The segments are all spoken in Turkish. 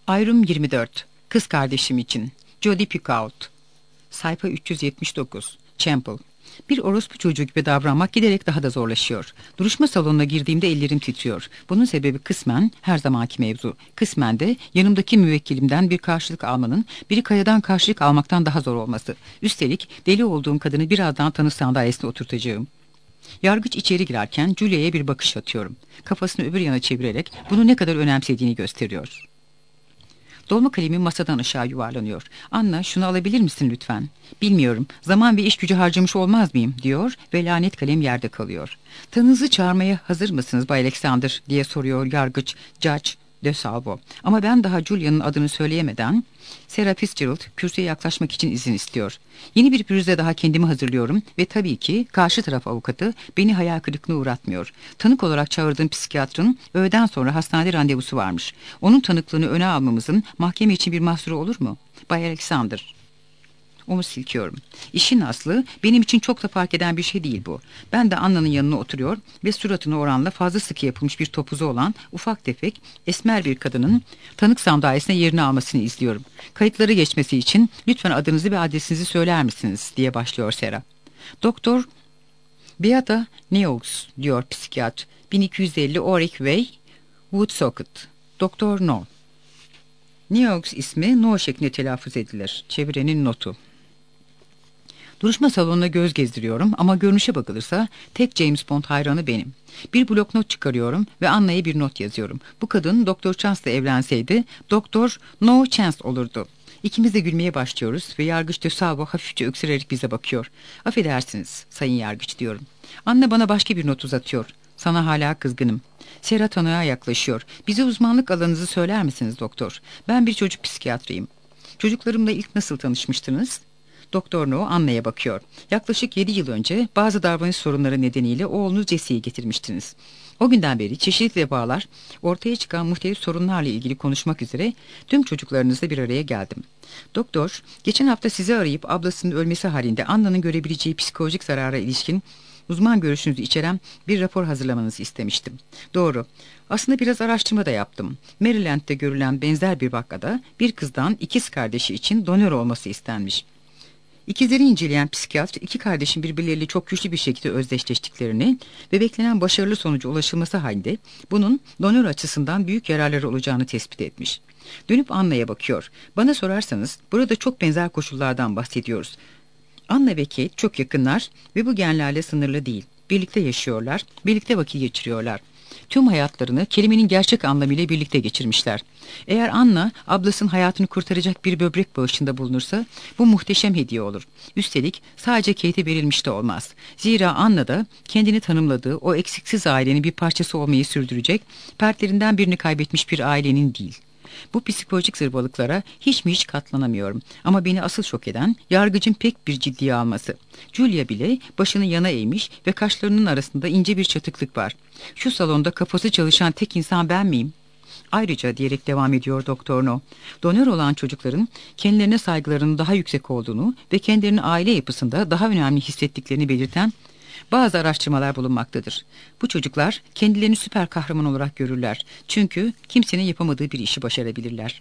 Ayrım 24. Kız kardeşim için. Jodi Picoult. Sayfa 379. Champel. Bir orospu çocuğu gibi davranmak giderek daha da zorlaşıyor. Duruşma salonuna girdiğimde ellerim titriyor. Bunun sebebi kısmen her zamanki mevzu. Kısmen de yanımdaki müvekkilimden bir karşılık almanın, biri kayadan karşılık almaktan daha zor olması. Üstelik deli olduğum kadını birazdan tanık sandalyesine oturtacağım. Yargıç içeri girerken Julia'ya bir bakış atıyorum. Kafasını öbür yana çevirerek bunu ne kadar önemsediğini gösteriyor. Dolma kalemim masadan aşağı yuvarlanıyor. Anna, şunu alabilir misin lütfen? Bilmiyorum, zaman ve iş gücü harcamış olmaz mıyım, diyor ve lanet kalem yerde kalıyor. Tanığınızı çağırmaya hazır mısınız Bay Alexander, diye soruyor yargıç Judge de Salvo. Ama ben daha Julia'nın adını söyleyemeden Sarah Fitzgerald kürsüye yaklaşmak için izin istiyor. Yeni bir pürüzle daha kendimi hazırlıyorum ve tabii ki karşı taraf avukatı beni hayal kırıklığına uğratmıyor. Tanık olarak çağırdığım psikiyatrın öğleden sonra hastanede randevusu varmış. Onun tanıklığını öne almamızın mahkeme için bir mahsuru olur mu? Bay Alexander. Omuz silkiyorum. İşin aslı benim için çok da fark eden bir şey değil bu. Ben de Anna'nın yanına oturuyor ve suratına oranla fazla sıkı yapılmış bir topuzu olan ufak tefek esmer bir kadının tanık sandalyesine yerini almasını izliyorum. Kayıtları geçmesi için lütfen adınızı ve adresinizi söyler misiniz, diye başlıyor Sarah. Doktor Beata Neaux, diyor psikiyatr. 1250 Oric Way, Woodsocket. Doktor No. Neaux ismi No şeklinde telaffuz edilir. Çevirenin notu. Duruşma salonuna göz gezdiriyorum ama görünüşe bakılırsa tek James Bond hayranı benim. Bir bloknot çıkarıyorum ve Anna'ya bir not yazıyorum. Bu kadın Doktor Chance'la evlenseydi Doktor No Chance olurdu. İkimiz de gülmeye başlıyoruz ve yargıç de Salvo hafifçe öksürerek bize bakıyor. Affedersiniz sayın yargıç, diyorum. Anna bana başka bir not uzatıyor. Sana hala kızgınım. Sarah tanığa yaklaşıyor. Bize uzmanlık alanınızı söyler misiniz doktor? Ben bir çocuk psikiyatrıyım. Çocuklarımla ilk nasıl tanışmıştınız? Doktor No Anna'ya bakıyor. Yaklaşık 7 yıl önce bazı davranış sorunları nedeniyle oğlunuz Jesse'yi getirmiştiniz. O günden beri çeşitli vebalar, ortaya çıkan muhtelif sorunlarla ilgili konuşmak üzere tüm çocuklarınızla bir araya geldim. Doktor, geçen hafta sizi arayıp ablasının ölmesi halinde Anna'nın görebileceği psikolojik zarara ilişkin uzman görüşünüzü içeren bir rapor hazırlamanızı istemiştim. Doğru. Aslında biraz araştırma da yaptım. Maryland'de görülen benzer bir vakada bir kızdan ikiz kardeşi için donör olması istenmiş. İkizleri inceleyen psikiyatr iki kardeşin birbirleriyle çok güçlü bir şekilde özdeşleştiklerini ve beklenen başarılı sonuca ulaşılması halinde bunun donör açısından büyük yararları olacağını tespit etmiş. Dönüp Anna'ya bakıyor. Bana sorarsanız burada çok benzer koşullardan bahsediyoruz. Anna ve Kate çok yakınlar ve bu genlerle sınırlı değil. Birlikte yaşıyorlar, birlikte vakit geçiriyorlar. Tüm hayatlarını kelimenin gerçek anlamıyla birlikte geçirmişler. Eğer Anna ablasının hayatını kurtaracak bir böbrek bağışında bulunursa bu muhteşem hediye olur. Üstelik sadece Kate'e verilmiş de olmaz. Zira Anna da kendini tanımladığı o eksiksiz ailenin bir parçası olmayı sürdürecek, fertlerinden birini kaybetmiş bir ailenin değil. Bu psikolojik zırvalıklara hiç mi hiç katlanamıyorum. Ama beni asıl şok eden yargıcın pek bir ciddiye alması. Julia bile başını yana eğmiş ve kaşlarının arasında ince bir çatıklık var. Şu salonda kafası çalışan tek insan ben miyim? Ayrıca, diyerek devam ediyor Doktor No, donör olan çocukların kendilerine saygılarının daha yüksek olduğunu ve kendilerini aile yapısında daha önemli hissettiklerini belirten bazı araştırmalar bulunmaktadır. Bu çocuklar kendilerini süper kahraman olarak görürler. Çünkü kimsenin yapamadığı bir işi başarabilirler.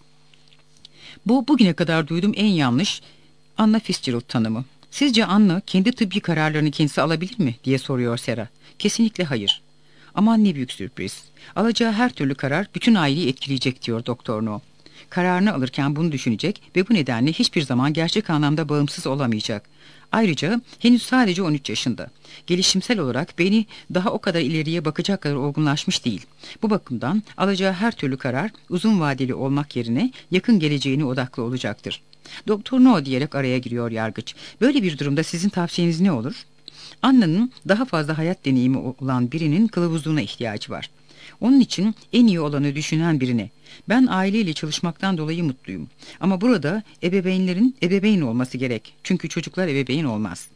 Bu bugüne kadar duyduğum en yanlış Anna Fitzgerald tanımı. Sizce Anna kendi tıbbi kararlarını kendisi alabilir mi, diye soruyor Sarah. Kesinlikle hayır. Aman ne büyük sürpriz. Alacağı her türlü karar bütün aileyi etkileyecek, diyor Doktor No. Kararını alırken bunu düşünecek ve bu nedenle hiçbir zaman gerçek anlamda bağımsız olamayacak. Ayrıca henüz sadece 13 yaşında. Gelişimsel olarak beyni daha o kadar ileriye bakacak kadar olgunlaşmış değil. Bu bakımdan alacağı her türlü karar uzun vadeli olmak yerine yakın geleceğine odaklı olacaktır. Doktor No, diyerek araya giriyor yargıç. Böyle bir durumda sizin tavsiyeniz ne olur? Anna'nın daha fazla hayat deneyimi olan birinin kılavuzluğuna ihtiyacı var. Onun için en iyi olanı düşünen birine. Ben aileyle çalışmaktan dolayı mutluyum. Ama burada ebeveynlerin ebeveyn olması gerek. Çünkü çocuklar ebeveyn olmaz.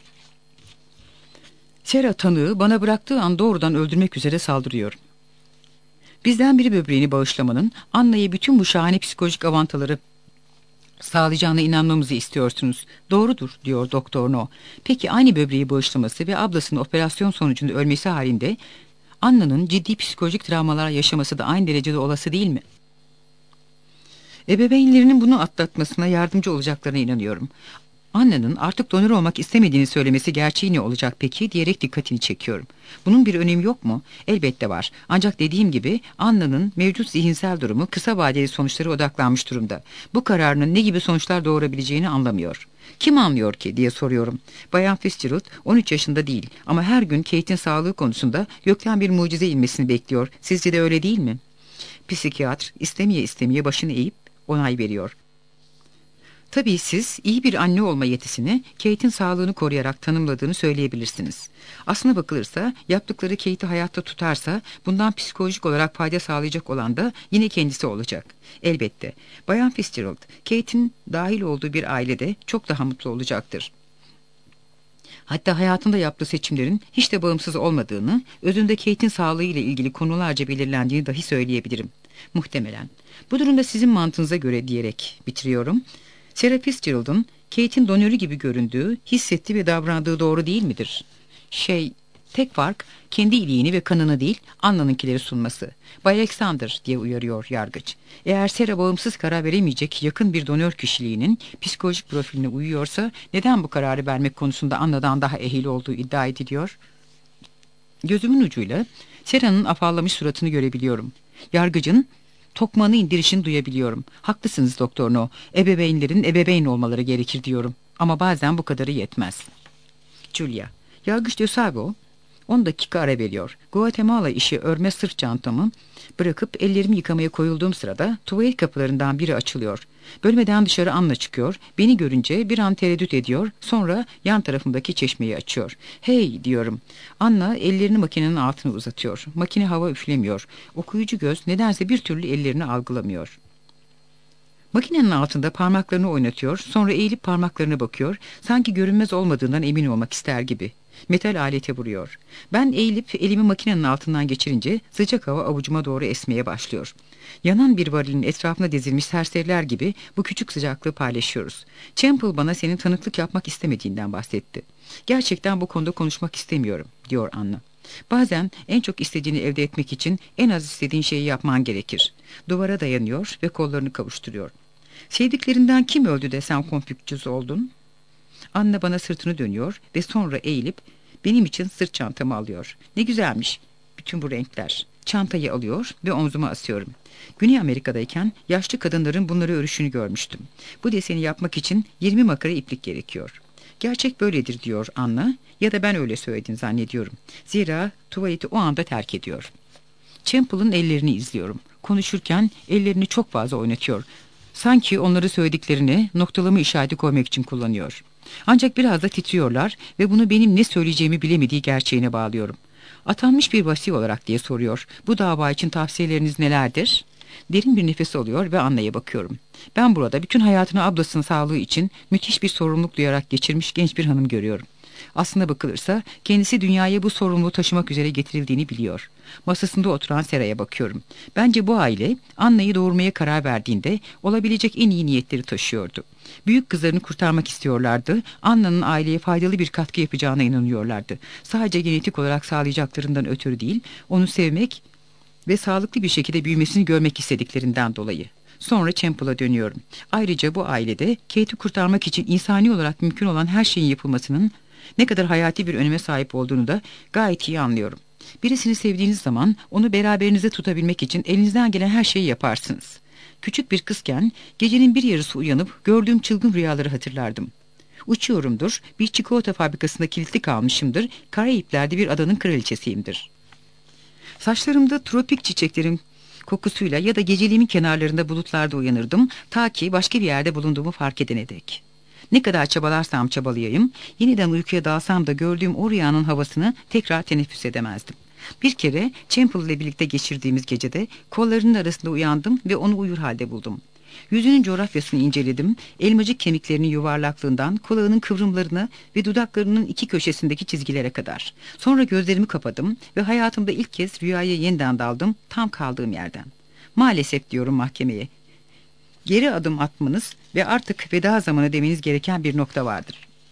Sarah tanığı bana bıraktığı an doğrudan öldürmek üzere saldırıyor. Bizden biri böbreğini bağışlamanın Anna'ya bütün bu şahane psikolojik avantaları sağlayacağına inanmamızı istiyorsunuz. Doğrudur, diyor Doktor No. Peki aynı böbreği bağışlaması ve ablasının operasyon sonucunda ölmesi halinde Anna'nın ciddi psikolojik travmalar yaşaması da aynı derecede olası değil mi? Ebeveynlerinin bunu atlatmasına yardımcı olacaklarına inanıyorum. Anna'nın artık donör olmak istemediğini söylemesi gerçeği ne olacak peki diyerek dikkatini çekiyorum. Bunun bir önemi yok mu? Elbette var. Ancak dediğim gibi Anna'nın mevcut zihinsel durumu kısa vadeli sonuçlara odaklanmış durumda. Bu kararının ne gibi sonuçlar doğurabileceğini anlamıyor. Kim anlıyor ki diye soruyorum. Bayan Fitzgerald 13 yaşında değil ama her gün Kate'in sağlığı konusunda gökten bir mucize inmesini bekliyor. Sizce de öyle değil mi? Psikiyatr istemeye istemeye başını eğip onay veriyor. Tabii siz iyi bir anne olma yetisini Kate'in sağlığını koruyarak tanımladığını söyleyebilirsiniz. Aslına bakılırsa yaptıkları Kate'i hayatta tutarsa bundan psikolojik olarak fayda sağlayacak olan da yine kendisi olacak. Elbette Bayan Fitzgerald Kate'in dahil olduğu bir ailede çok daha mutlu olacaktır. Hatta hayatında yaptığı seçimlerin hiç de bağımsız olmadığını, özünde Kate'in sağlığı ile ilgili konularca belirlendiğini dahi söyleyebilirim. Muhtemelen. Bu durumda sizin mantığınıza göre diyerek bitiriyorum. Sarah Fitzgerald'ın Kate'in donörü gibi göründüğü, hissettiği ve davrandığı doğru değil midir? Tek fark kendi iliğini ve kanını değil, Anna'nınkileri sunması. Bay Alexander diye uyarıyor yargıç. Eğer Sarah bağımsız karar veremeyecek yakın bir donör kişiliğinin psikolojik profiline uyuyorsa neden bu kararı vermek konusunda Anna'dan daha ehil olduğu iddia ediliyor? Gözümün ucuyla Sarah'nın afallamış suratını görebiliyorum. Yargıcın tokmağını indirişini duyabiliyorum. Haklısınız Doktor No. Ebeveynlerin ebeveyn olmaları gerekir diyorum. Ama bazen bu kadarı yetmez. Julia. Yargıç de Savo 10 dakika ara veriyor. Guatemala işi örme sırt çantamı bırakıp ellerimi yıkamaya koyulduğum sırada tuvalet kapılarından biri açılıyor. Bölmeden dışarı Anna çıkıyor. Beni görünce bir an tereddüt ediyor. Sonra yan tarafımdaki çeşmeyi açıyor. Hey diyorum. Anna ellerini makinenin altına uzatıyor. Makine hava üflemiyor. Okuyucu göz nedense bir türlü ellerini algılamıyor. Makinenin altında parmaklarını oynatıyor, sonra eğilip parmaklarına bakıyor, sanki görünmez olmadığından emin olmak ister gibi. Metal alete vuruyor. Ben eğilip elimi makinenin altından geçirince sıcak hava avucuma doğru esmeye başlıyor. Yanan bir varilin etrafına dizilmiş serseriler gibi bu küçük sıcaklığı paylaşıyoruz. Temple bana senin tanıklık yapmak istemediğinden bahsetti. Gerçekten bu konuda konuşmak istemiyorum, diyor Anna. Bazen en çok istediğini elde etmek için en az istediğin şeyi yapman gerekir. Duvara dayanıyor ve kollarını kavuşturuyor. Sevdiklerinden kim öldü de sen konfüçyüs oldun? Anne bana sırtını dönüyor ve sonra eğilip benim için sırt çantamı alıyor. Ne güzelmiş bütün bu renkler. Çantayı alıyor ve omzuma asıyorum. Güney Amerika'dayken yaşlı kadınların bunları örüşünü görmüştüm. Bu deseni yapmak için 20 makara iplik gerekiyor. Gerçek böyledir diyor Anna ya da ben öyle söyledim zannediyorum. Zira tuvaleti o anda terk ediyor. Temple'ın ellerini izliyorum. Konuşurken ellerini çok fazla oynatıyor. Sanki onları söylediklerini noktalama işareti koymak için kullanıyor. Ancak biraz da titriyorlar ve bunu benim ne söyleyeceğimi bilemediği gerçeğine bağlıyorum. Atanmış bir vasi olarak diye soruyor. Bu dava için tavsiyeleriniz nelerdir? Derin bir nefes alıyor ve Anna'ya bakıyorum. Ben burada bütün hayatını ablasının sağlığı için müthiş bir sorumluluk duyarak geçirmiş genç bir hanım görüyorum. Aslına bakılırsa kendisi dünyaya bu sorumluluğu taşımak üzere getirildiğini biliyor. Masasında oturan Sera'ya bakıyorum. Bence bu aile Anna'yı doğurmaya karar verdiğinde olabilecek en iyi niyetleri taşıyordu. Büyük kızlarını kurtarmak istiyorlardı. Anna'nın aileye faydalı bir katkı yapacağına inanıyorlardı. Sadece genetik olarak sağlayacaklarından ötürü değil, onu sevmek ve sağlıklı bir şekilde büyümesini görmek istediklerinden dolayı. Sonra Temple'a dönüyorum. Ayrıca bu ailede Kate'i kurtarmak için insani olarak mümkün olan her şeyin yapılmasının ne kadar hayati bir öneme sahip olduğunu da gayet iyi anlıyorum. Birisini sevdiğiniz zaman onu beraberinizde tutabilmek için elinizden gelen her şeyi yaparsınız. Küçük bir kızken gecenin bir yarısı uyanıp gördüğüm çılgın rüyaları hatırlardım. Uçuyorumdur, bir çikolata fabrikasında kilitli kalmışımdır, Karayipler'de bir adanın kraliçesiyimdir. Saçlarımda tropik çiçeklerin kokusuyla ya da geceliğimin kenarlarında bulutlarda uyanırdım, ta ki başka bir yerde bulunduğumu fark edene dek. Ne kadar çabalarsam çabalayayım, yeniden uykuya dalsam da gördüğüm o rüyanın havasını tekrar teneffüs edemezdim. Bir kere Temple ile birlikte geçirdiğimiz gecede kollarının arasında uyandım ve onu uyur halde buldum. Yüzünün coğrafyasını inceledim, elmacık kemiklerinin yuvarlaklığından kulağının kıvrımlarına ve dudaklarının iki köşesindeki çizgilere kadar. Sonra gözlerimi kapadım ve hayatımda ilk kez rüyaya yeniden daldım, tam kaldığım yerden. Maalesef diyorum mahkemeye. Geri adım atmanız ve artık veda zamanı demeniz gereken bir nokta vardır.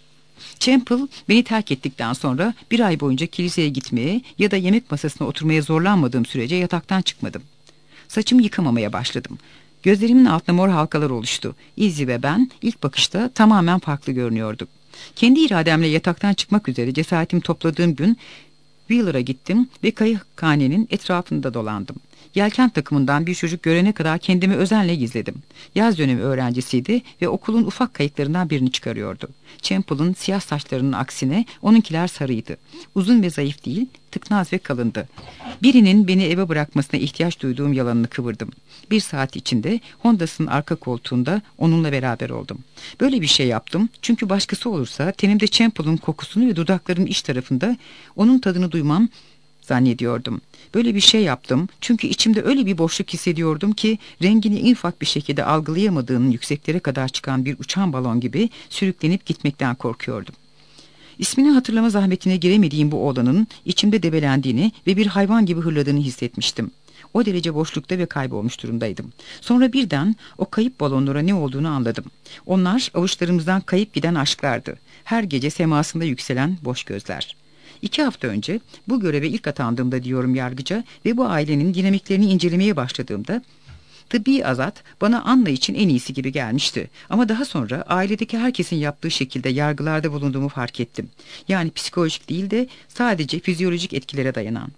Temple beni terk ettikten sonra bir ay boyunca kiliseye gitmeye ya da yemek masasına oturmaya zorlanmadığım sürece yataktan çıkmadım. Saçımı yıkamamaya başladım. Gözlerimin altında mor halkalar oluştu. Izzy ve ben ilk bakışta tamamen farklı görünüyorduk. Kendi irademle yataktan çıkmak üzere cesaretimi topladığım gün Wheeler'a gittim ve kayıkhanenin etrafında dolandım. Yelken takımından bir çocuk görene kadar kendimi özenle gizledim. Yaz dönemi öğrencisiydi ve okulun ufak kayıklarından birini çıkarıyordu. Chample'ın siyah saçlarının aksine onunkiler sarıydı. Uzun ve zayıf değil, tıknaz ve kalındı. Birinin beni eve bırakmasına ihtiyaç duyduğum yalanını kıvırdım. 1 saat içinde Honda'sının arka koltuğunda onunla beraber oldum. Böyle bir şey yaptım çünkü başkası olursa tenimde Chample'ın kokusunu ve dudaklarının iç tarafında onun tadını duymam zannediyordum. Böyle bir şey yaptım çünkü içimde öyle bir boşluk hissediyordum ki rengini en ufak bir şekilde algılayamadığım yükseklere kadar çıkan bir uçan balon gibi sürüklenip gitmekten korkuyordum. İsmini hatırlama zahmetine giremediğim bu oğlanın içimde debelendiğini ve bir hayvan gibi hırladığını hissetmiştim. O derece boşlukta ve kaybolmuş durumdaydım. Sonra birden o kayıp balonlara ne olduğunu anladım. Onlar avuçlarımızdan kayıp giden aşklardı. Her gece semasında yükselen boş gözler. 2 hafta önce bu göreve ilk atandığımda diyorum yargıca ve bu ailenin dinamiklerini incelemeye başladığımda tıbbi azat bana Anna için en iyisi gibi gelmişti. Ama daha sonra ailedeki herkesin yaptığı şekilde yargılarda bulunduğumu fark ettim. Yani psikolojik değil de sadece fizyolojik etkilere dayanan.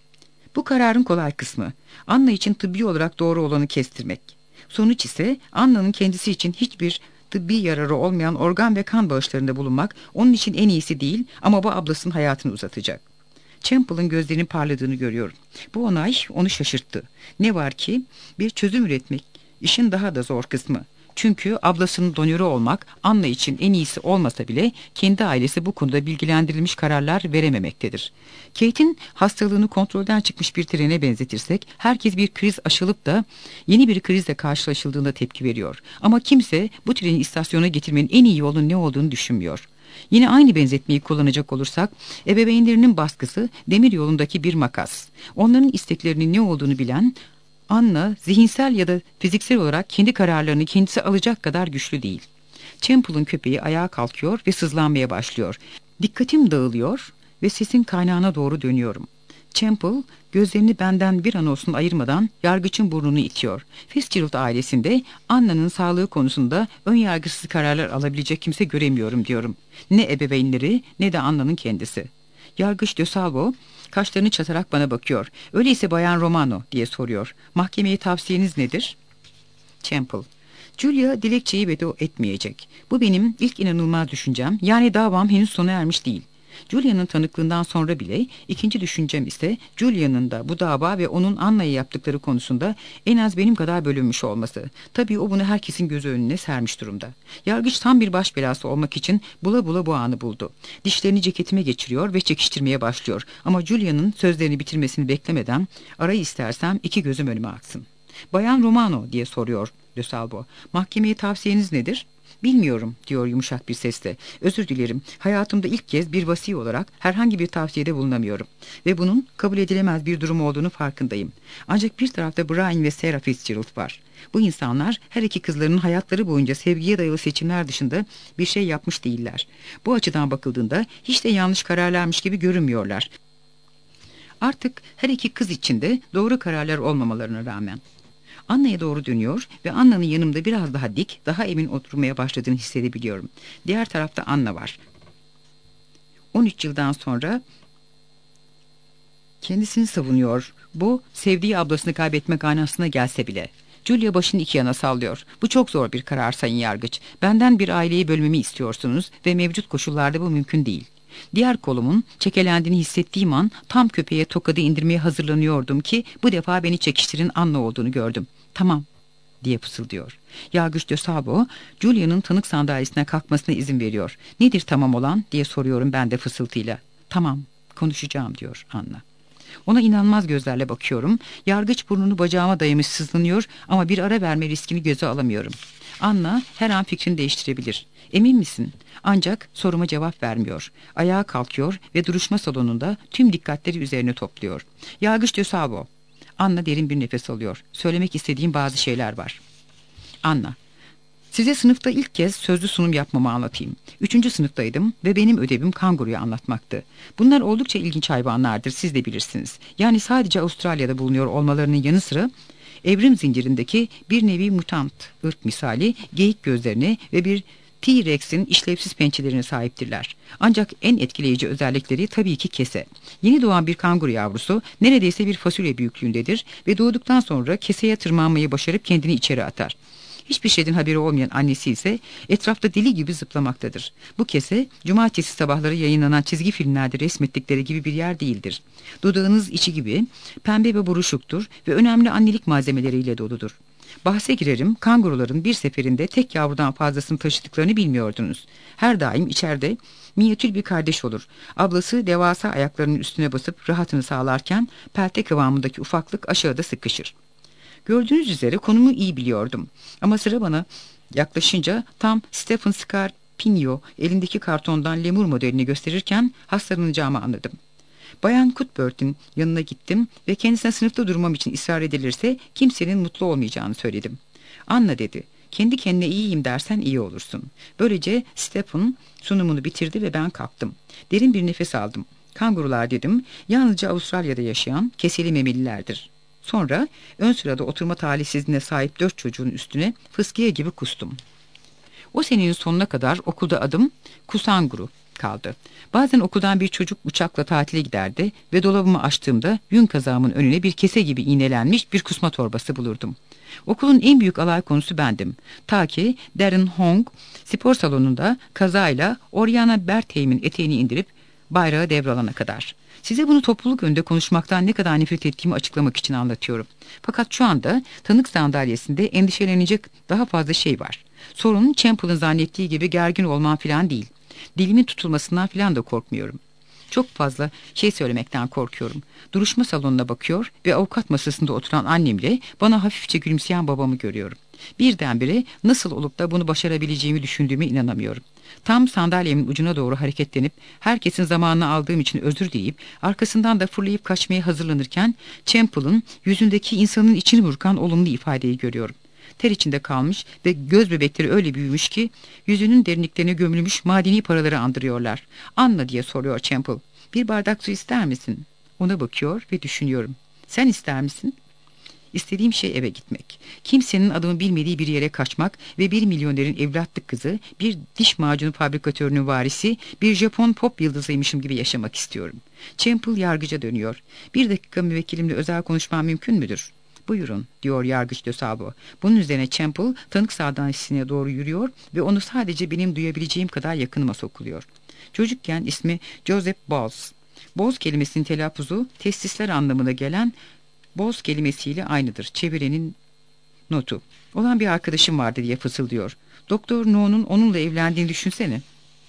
Bu kararın kolay kısmı Anna için tıbbi olarak doğru olanı kestirmek. Sonuç ise Anna'nın kendisi için hiçbir tıbbi yararı olmayan organ ve kan bağışlarında bulunmak onun için en iyisi değil ama bu ablasının hayatını uzatacak. Chample'ın gözlerinin parladığını görüyorum. Bu onay onu şaşırttı. Ne var ki bir çözüm üretmek işin daha da zor kısmı. Çünkü ablasının donörü olmak Anna için en iyisi olmasa bile kendi ailesi bu konuda bilgilendirilmiş kararlar verememektedir. Kate'in hastalığını kontrolden çıkmış bir trene benzetirsek herkes bir kriz aşılıp da yeni bir krizle karşılaşıldığında tepki veriyor. Ama kimse bu treni istasyona getirmenin en iyi yolun ne olduğunu düşünmüyor. Yine aynı benzetmeyi kullanacak olursak ebeveynlerinin baskısı demir yolundaki bir makas. Onların isteklerinin ne olduğunu bilen Anna zihinsel ya da fiziksel olarak kendi kararlarını kendisi alacak kadar güçlü değil. Chample'ın köpeği ayağa kalkıyor ve sızlanmaya başlıyor. Dikkatim dağılıyor ve sesin kaynağına doğru dönüyorum. Chample gözlerini benden bir an olsun ayırmadan yargıçın burnunu itiyor. Fitzgerald ailesinde Anna'nın sağlığı konusunda önyargısız kararlar alabilecek kimse göremiyorum diyorum. Ne ebeveynleri ne de Anna'nın kendisi. Yargıç de Salvo kaşlarını çatarak bana bakıyor. Öyleyse Bayan Romano diye soruyor. Mahkemeye tavsiyeniz nedir? Chample. Julia dilekçeyi veto etmeyecek. Bu benim ilk inanılmaz düşüncem. Yani davam henüz sona ermiş değil. Julia'nın tanıklığından sonra bile ikinci düşüncem ise Julia'nın da bu dava ve onun Anna'ya yaptıkları konusunda en az benim kadar bölünmüş olması. Tabii o bunu herkesin gözü önüne sermiş durumda. Yargıç tam bir baş belası olmak için bula bula bu anı buldu. Dişlerini ceketime geçiriyor ve çekiştirmeye başlıyor. Ama Julia'nın sözlerini bitirmesini beklemeden arayı istersem 2 gözüm önüme aksın. Bayan Romano diye soruyor de Salvo. Mahkemeye tavsiyeniz nedir? Bilmiyorum diyor yumuşak bir sesle. Özür dilerim. Hayatımda ilk kez bir vasi olarak herhangi bir tavsiyede bulunamıyorum. Ve bunun kabul edilemez bir durum olduğunu farkındayım. Ancak bir tarafta Brian ve Sarah Fitzgerald var. Bu insanlar her iki kızlarının hayatları boyunca sevgiye dayalı seçimler dışında bir şey yapmış değiller. Bu açıdan bakıldığında hiç de yanlış kararlarmış gibi görünmüyorlar. Artık her iki kız için de doğru kararlar olmamalarına rağmen. Anna'ya doğru dönüyor ve Anna'nın yanımda biraz daha dik, daha emin oturmaya başladığını hissedebiliyorum. Diğer tarafta Anna var. 13 yıldan sonra kendisini savunuyor. Bu, sevdiği ablasını kaybetmek anasına gelse bile. Julia başını 2 yana sallıyor. Bu çok zor bir karar sayın yargıç. Benden bir aileyi bölmemi istiyorsunuz ve mevcut koşullarda bu mümkün değil. Diğer kolumun çekelendiğini hissettiğim an tam köpeğe tokadı indirmeye hazırlanıyordum ki bu defa beni çekiştirin Anna olduğunu gördüm. Tamam diye fısıldıyor. Yargıç de Salvo, Julia'nın tanık sandalyesine kalkmasına izin veriyor. Nedir tamam olan diye soruyorum ben de fısıltıyla. Tamam, konuşacağım diyor Anna. Ona inanmaz gözlerle bakıyorum. Yargıç burnunu bacağıma dayamış sızlanıyor ama bir ara verme riskini göze alamıyorum. Anna her an fikrini değiştirebilir. Emin misin? Ancak soruma cevap vermiyor. Ayağa kalkıyor ve duruşma salonunda tüm dikkatleri üzerine topluyor. Yargıç de Salvo. Anna derin bir nefes alıyor. Söylemek istediğim bazı şeyler var. Anna. Size sınıfta ilk kez sözlü sunum yapmamı anlatayım. 3. sınıftaydım ve benim ödevim kanguruyu anlatmaktı. Bunlar oldukça ilginç hayvanlardır, siz de bilirsiniz. Yani sadece Avustralya'da bulunuyor olmalarının yanı sıra Evrim zincirindeki bir nevi mutant ırk misali geyik gözlerine ve bir T-Rex'in işlevsiz pençelerine sahiptirler. Ancak en etkileyici özellikleri tabii ki kese. Yeni doğan bir kanguru yavrusu neredeyse bir fasulye büyüklüğündedir ve doğduktan sonra keseye tırmanmayı başarıp kendini içeri atar. Hiçbir şeyden haberi olmayan annesi ise etrafta deli gibi zıplamaktadır. Bu kese cumartesi sabahları yayınlanan çizgi filmlerde resmettikleri gibi bir yer değildir. Dudağınız içi gibi pembe ve buruşuktur ve önemli annelik malzemeleriyle doludur. Bahse girerim, kanguruların bir seferinde tek yavrudan fazlasını taşıdıklarını bilmiyordunuz. Her daim içeride minyatür bir kardeş olur. Ablası devasa ayaklarının üstüne basıp rahatını sağlarken pelte kıvamındaki ufaklık aşağıda sıkışır. Gördüğünüz üzere konumu iyi biliyordum. Ama sıra bana yaklaşınca tam Stephen Scarpino elindeki kartondan lemur modelini gösterirken hastalanacağımı anladım. Bayan Cuthbert'in yanına gittim ve kendisine sınıfta durmam için ısrar edilirse kimsenin mutlu olmayacağını söyledim. Anna dedi, kendi kendine iyiyim dersen iyi olursun. Böylece Stephen sunumunu bitirdi ve ben kalktım. Derin bir nefes aldım. Kangurular dedim, yalnızca Avustralya'da yaşayan keseli memelilerdir. Sonra ön sırada oturma talihsizliğine sahip 4 çocuğun üstüne fıskiye gibi kustum. O senenin sonuna kadar okulda adım Kusanguru kaldı. Bazen okuldan bir çocuk uçakla tatile giderdi ve dolabımı açtığımda yün kazağımın önüne bir kese gibi iğnelenmiş bir kusma torbası bulurdum. Okulun en büyük alay konusu bendim. Ta ki Darren Hong spor salonunda kazayla Oriana Bertheim'in eteğini indirip bayrağı devralana kadar. Size bunu topluluk önünde konuşmaktan ne kadar nefret ettiğimi açıklamak için anlatıyorum. Fakat şu anda tanık sandalyesinde endişelenecek daha fazla şey var. Sorun Chample'ın zannettiği gibi gergin olman falan değil. Dilimin tutulmasından falan da korkmuyorum. Çok fazla şey söylemekten korkuyorum. Duruşma salonuna bakıyor ve avukat masasında oturan annemle bana hafifçe gülümseyen babamı görüyorum. Birdenbire nasıl olup da bunu başarabileceğimi düşündüğüme inanamıyorum. Tam sandalyemin ucuna doğru hareketlenip herkesin zamanını aldığım için özür dileyip arkasından da fırlayıp kaçmaya hazırlanırken Chample'ın yüzündeki insanın içini burkan olumlu ifadeyi görüyorum. Ter içinde kalmış ve göz bebekleri öyle büyümüş ki yüzünün derinliklerine gömülmüş madeni paraları andırıyorlar. Anla diye soruyor Chample. Bir bardak su ister misin? Ona bakıyor ve düşünüyorum. Sen ister misin? İstediğim şey eve gitmek. Kimsenin adımı bilmediği bir yere kaçmak ve bir milyonerin evlatlık kızı, bir diş macunu fabrikatörünün varisi, bir Japon pop yıldızıymışım gibi yaşamak istiyorum. Chample yargıca dönüyor. Bir dakika müvekkilimle özel konuşmam mümkün müdür? Buyurun, diyor yargıç de Salvo. Bunun üzerine Chample tanık sandalyesine doğru yürüyor ve onu sadece benim duyabileceğim kadar yakınıma sokuluyor. Çocukken ismi Joseph Bowles. Bowles kelimesinin telaffuzu testisler anlamına gelen Bowles kelimesiyle aynıdır. Çevirenin notu. Olan bir arkadaşım vardı diye fısıldıyor. Doktor No'nun onunla evlendiğini düşünsene.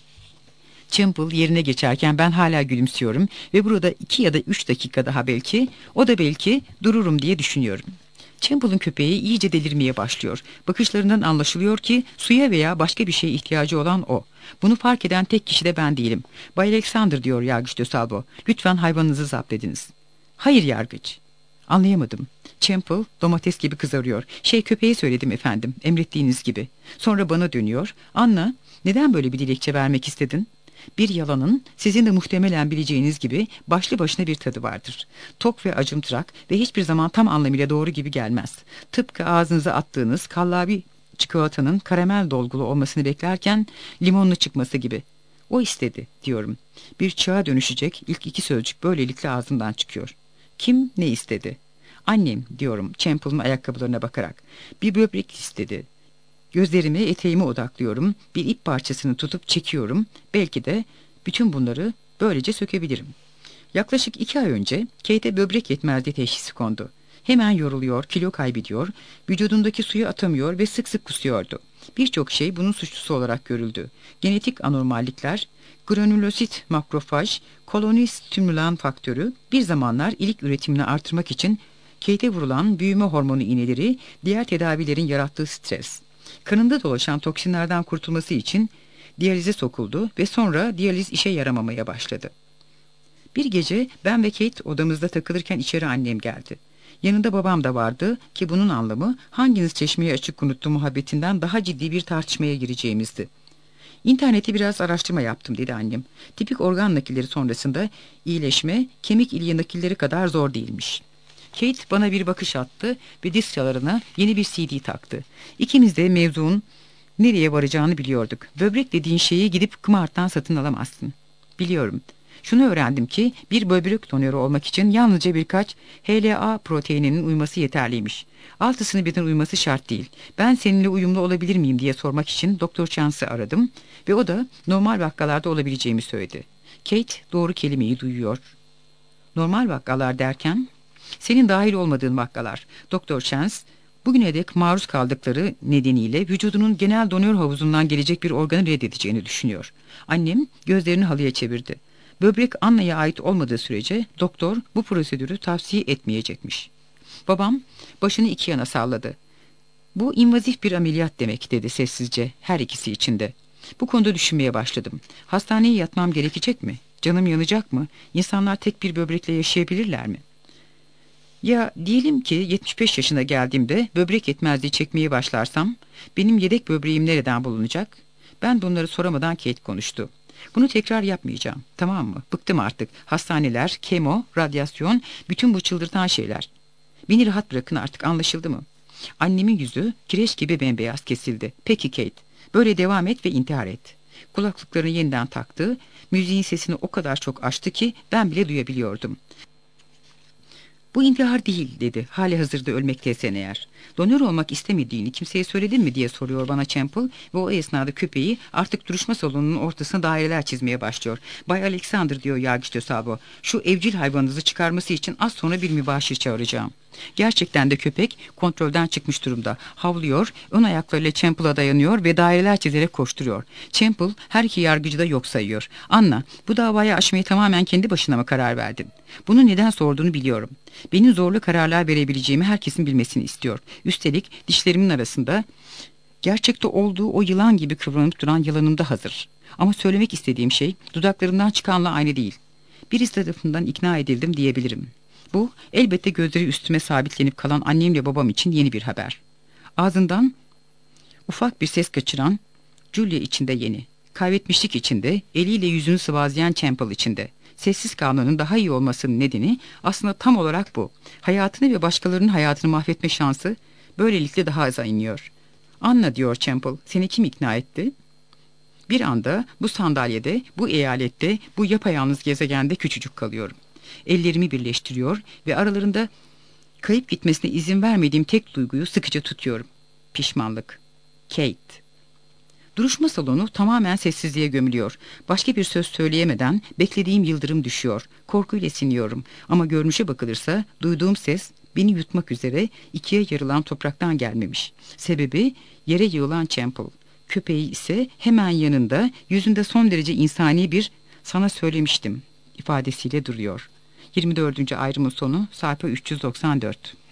Chample yerine geçerken ben hala gülümsüyorum ve burada 2 ya da 3 dakika daha belki, o da belki dururum diye düşünüyorum. Chample'ın köpeği iyice delirmeye başlıyor. Bakışlarından anlaşılıyor ki suya veya başka bir şeye ihtiyacı olan o. Bunu fark eden tek kişi de ben değilim. Bay Alexander, diyor yargıç de Salvo. Lütfen hayvanınızı zapt ediniz. Hayır yargıç. Anlayamadım. Chample domates gibi kızarıyor. Köpeğe söyledim efendim, emrettiğiniz gibi. Sonra bana dönüyor. Anna, neden böyle bir dilekçe vermek istedin? Bir yalanın sizin de muhtemelen bileceğiniz gibi başlı başına bir tadı vardır. Tok ve acımtırak ve hiçbir zaman tam anlamıyla doğru gibi gelmez. Tıpkı ağzınıza attığınız kallavi çikolatanın karamel dolgulu olmasını beklerken limonlu çıkması gibi. O istedi, diyorum. Bir çağa dönüşecek ilk 2 sözcük böylelikle ağzımdan çıkıyor. Kim ne istedi? Annem, diyorum Chample'ın ayakkabılarına bakarak. Bir böbrek istedi. Gözlerimi eteğime odaklıyorum. Bir ip parçasını tutup çekiyorum. Belki de bütün bunları böylece sökebilirim. Yaklaşık 2 ay önce Kate'e böbrek yetmezliği teşhisi kondu. Hemen yoruluyor, kilo kaybediyor, vücudundaki suyu atamıyor ve sık sık kusuyordu. Birçok şey bunun suçlusu olarak görüldü. Genetik anormallikler, granülosit makrofaj, koloni stimülan faktörü, bir zamanlar ilik üretimini artırmak için Kate'e vurulan büyüme hormonu iğneleri, diğer tedavilerin yarattığı stres. Kanında dolaşan toksinlerden kurtulması için diyalize sokuldu ve sonra diyaliz işe yaramamaya başladı. Bir gece ben ve Kate odamızda takılırken içeri annem geldi. Yanında babam da vardı ki bunun anlamı hanginiz çeşmeyi açık unuttu muhabbetinden daha ciddi bir tartışmaya gireceğimizdi. İnternette biraz araştırma yaptım, dedi annem. Tipik organ nakilleri sonrasında iyileşme kemik iliği nakilleri kadar zor değilmiş. Kate bana bir bakış attı ve disk çalarına yeni bir CD taktı. İkimiz de mevzunun nereye varacağını biliyorduk. Böbrek dediğin şeyi gidip kumardan satın alamazsın. Biliyorum. Şunu öğrendim ki bir böbrek donörü olmak için yalnızca birkaç HLA proteininin uyması yeterliymiş. Altısını birden uyması şart değil. Ben seninle uyumlu olabilir miyim diye sormak için Doktor Chance'ı aradım ve o da normal vakalarda olabileceğimi söyledi. Kate doğru kelimeyi duyuyor. Normal vakalar derken senin dahil olmadığın vakalar. Doktor Chance bugüne dek maruz kaldıkları nedeniyle vücudunun genel donör havuzundan gelecek bir organı reddedeceğini düşünüyor. Annem gözlerini halıya çevirdi. Böbrek Anna'ya ait olmadığı sürece doktor bu prosedürü tavsiye etmeyecekmiş. Babam başını iki yana salladı. Bu invazif bir ameliyat demek dedi sessizce her ikisi içinde. Bu konuda düşünmeye başladım. Hastaneye yatmam gerekecek mi? Canım yanacak mı? İnsanlar tek bir böbrekle yaşayabilirler mi? Ya diyelim ki 75 yaşına geldiğimde böbrek yetmezliği çekmeye başlarsam benim yedek böbreğim nereden bulunacak? Ben bunları soramadan Kate konuştu. Bunu tekrar yapmayacağım, tamam mı? Bıktım artık. Hastaneler, kemo, radyasyon, bütün bu çıldırtan şeyler. Beni rahat bırakın artık, anlaşıldı mı? Annemin yüzü kireç gibi bembeyaz kesildi. Peki Kate, böyle devam et ve intihar et. Kulaklıklarını yeniden taktı. Müziğin sesini o kadar çok açtı ki ben bile duyabiliyordum. Bu intihar değil dedi. Hali hazırda ölmekteysen eğer. Donör olmak istemediğini kimseye söyledin mi diye soruyor bana Temple ve o esnada köpeği artık duruşma salonunun ortasına daireler çizmeye başlıyor. Bay Alexander diyor yargıç de Salvo. Şu evcil hayvanınızı çıkarması için az sonra bir mübaşir çağıracağım. Gerçekten de köpek kontrolden çıkmış durumda. Havlıyor, ön ayaklarıyla Chample'a dayanıyor ve daireler çizerek koşturuyor. Chample her iki yargıcı da yok sayıyor. Anna, bu davayı açmayı tamamen kendi başına mı karar verdin? Bunu neden sorduğunu biliyorum. Benim zorlu kararlar verebileceğimi herkesin bilmesini istiyor. Üstelik dişlerimin arasında gerçekte olduğu o yılan gibi kıvranıp duran yalanım da hazır. Ama söylemek istediğim şey dudaklarımdan çıkanla aynı değil. Birisi tarafından ikna edildim diyebilirim. Bu elbette gözleri üstüme sabitlenip kalan annemle babam için yeni bir haber. Ağzından ufak bir ses kaçıran Julia içinde yeni. Kaybetmişlik içinde, eliyle yüzünü sıvazlayan Temple içinde. Sessiz kalmanın daha iyi olmasının nedeni aslında tam olarak bu. Hayatını ve başkalarının hayatını mahvetme şansı böylelikle daha aza iniyor. Anna diyor Temple, seni kim ikna etti? Bir anda bu sandalyede, bu eyalette, bu yapayalnız gezegende küçücük kalıyorum. Ellerimi birleştiriyor ve aralarında kayıp gitmesine izin vermediğim tek duyguyu sıkıca tutuyorum. Pişmanlık. Kate. Duruşma salonu tamamen sessizliğe gömülüyor. Başka bir söz söyleyemeden beklediğim yıldırım düşüyor. Korkuyla siniyorum ama görünüşe bakılırsa duyduğum ses beni yutmak üzere ikiye yarılan topraktan gelmemiş. Sebebi yere yığılan Temple. Köpeği ise hemen yanında, yüzünde son derece insani bir "sana söylemiştim" ifadesiyle duruyor. 24. ayrımın sonu sayfa 394.